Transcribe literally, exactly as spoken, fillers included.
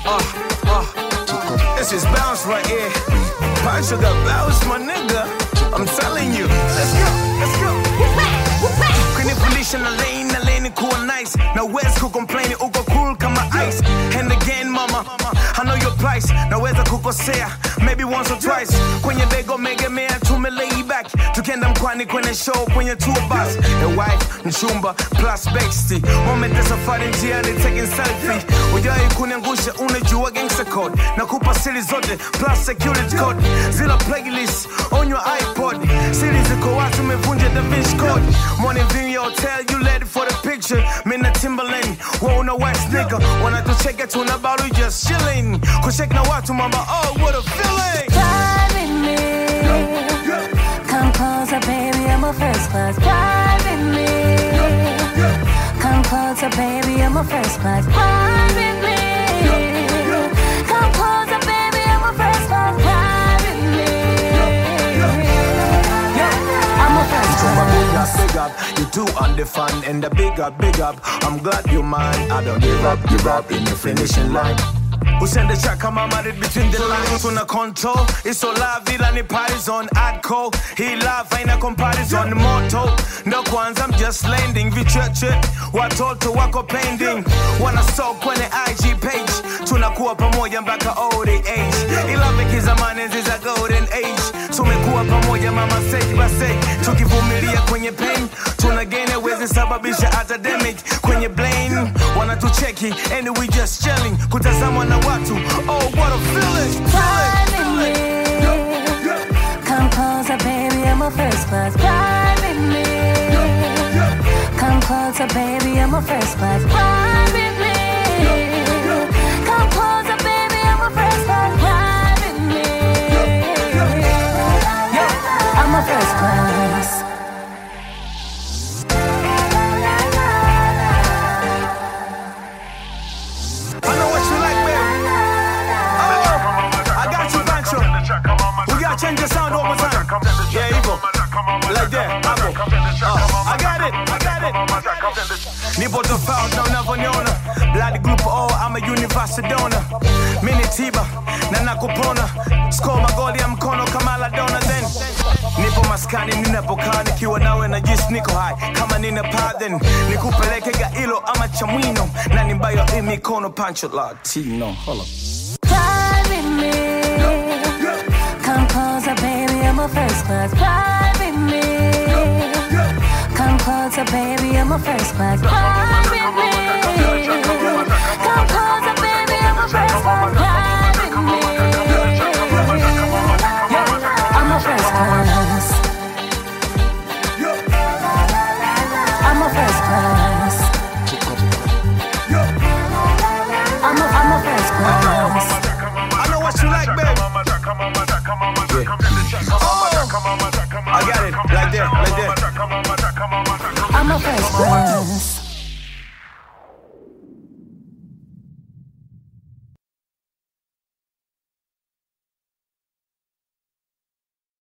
Uh, uh, this is bounce right here. Punch sugar bounce, my nigga. I'm telling you. Let's go, let's go. Kunifundisha na lane, na lane kuwa nice. Na wezi kukomplaini uko cool kama ice. And again mama, I know your price. Naweza kukosea, maybe once or twice. Kwenye bego megemea tume lay back. Tukienda mkwani kwenye show kwenye tour bus. A wife, mchumba, plus bestie. Moment ya safari njiani taking selfie. Ujai kuniangusha unajua gangster code. Nakupa siri zote plus security code. Zila playlist on your iPod. Series ziko watu mevunja Da Vinci Code. Morning view your hotel, you ready for the picture. Mina Timberland, wow na West nigga. Wanatucheka tunabaru just chilling. Kushake na watu mama, oh what a feeling. Fly with me. Come closer baby, I'm a first class. Fly with me. Come closer baby, I'm a first class. Fly with me. Come closer baby, I'm a first class. Fly with me. I'm a first class. Big up, you too on the fun and the big up, big up. I'm glad you're mine. I don't give up, give up in the finishing line. Who send the track, I'm married between the lines. On the control, it's so live, it and the party's on Adco. He laugh, ain't a comparison, the motto. No ones, I'm just landing. We church it, watoto wako pending. Wanna stalk kwenye I G page. Tunakuwa pamoja mpaka old age. Ilave kizamani ziza golden age. Tumekuwa pamoja mama stage by stage. Tukivumilia kwenye pain. Tunagene wezi sababisha hata damage. Kwenye blame, wanatucheki and we just chilling. Kutazamwa na watu, oh what a feeling. Fly with me. Come closer baby, I'm a first class. Fly with me. Come closer baby, I'm a first class. Fly with me. Come closer baby, I'm a first class. Fly with me. Yeah, I'm a first class. I know what you like, baby. Oh, I got you, Pancho. We gotta change the sound one more time. Yeah, you go. Like that, I go. Oh, I got it, I got it. Nipo tofauti na unavyoniona. Blood group O, I'm a university donor. Mini tiba, na nakupona. Score magoli ya mkono kama Maradona then. Nipo maskani ninapokaa nikiwa nawe na jisi niko high. Kama nina pardon, nikupeleke gailo ama chamwino. Na nimbayo imikono Pancho Latino. Hold up. Fly with me. Come closer baby, I'm a first class. Fly with me. Come closer baby, I'm a first class. Fly with me. Come closer